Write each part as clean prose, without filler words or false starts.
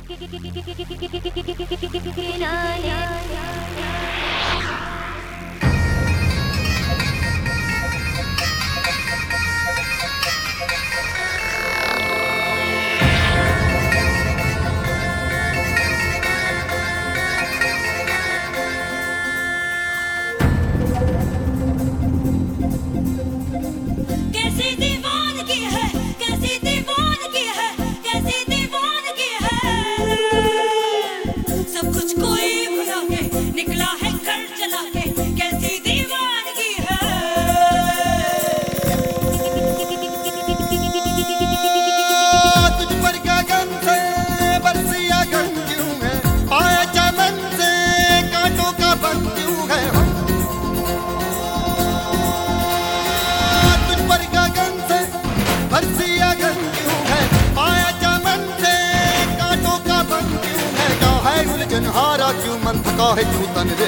हारा क्यों मन थका है क्यों तन रे।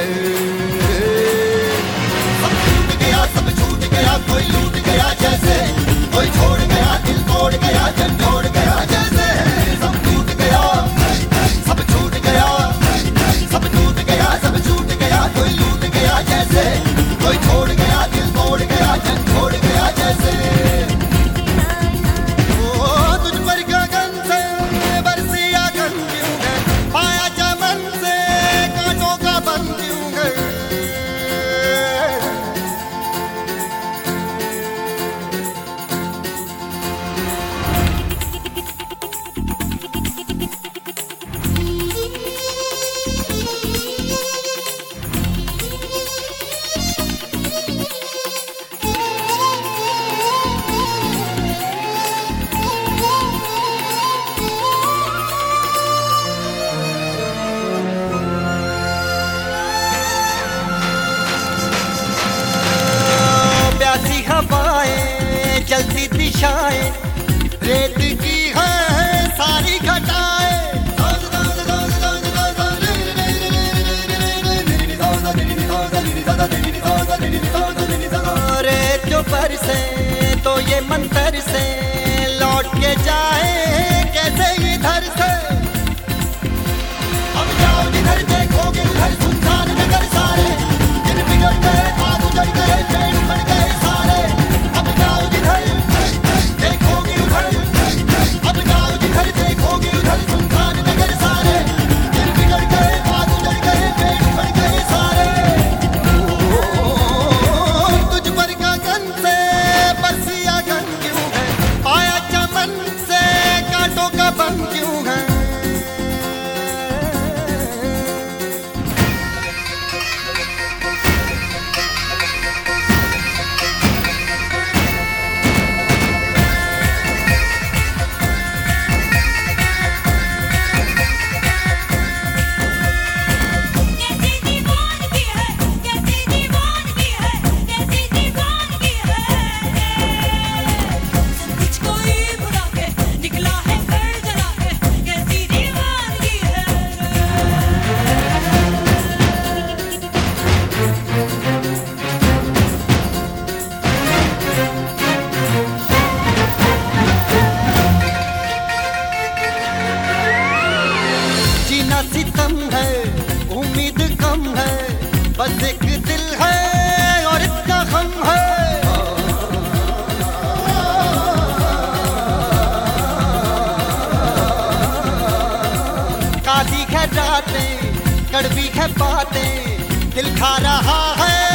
सब छूट गया सब छूट गया, कोई लूट गया जैसे, कोई छोड़ गया दिल तोड़ गया, जब जोड़ गया जैसे। सब टूट गया सब छूट गया, सब टूट गया सब छूट गया, कोई लूट गया जैसे, कोई छोड़ गया दिल तोड़ गया, जब छोड़ गया जैसे। चलती दिशाएं रेत की है सारी घटाएं, रेत जो बरसे तो ये मंतर से लौट के जाए कैसे इधर से। अब जाओ जिधर देखोगे उधर सुनसान नगर सारे, दिन बिगड़ गए आग उजड़ गए पेड़ बढ़ गए सारे। अब जाओ जिधर देखोगे उधर, अब जाओ जिधर देखोगे उधर सुनसान नगर सारे, दिन बिगड़ गए आग उजड़ गए पेड़ बढ़ गए सारे। तुझ पर गगन से बरसिया गन क्यों है, पाया चमन से कांटों का बन क्यों है। सितम है उम्मीद कम है, बस एक दिल है और इतना गम है। काली है रातें कड़वी है बातें, दिल खा रहा है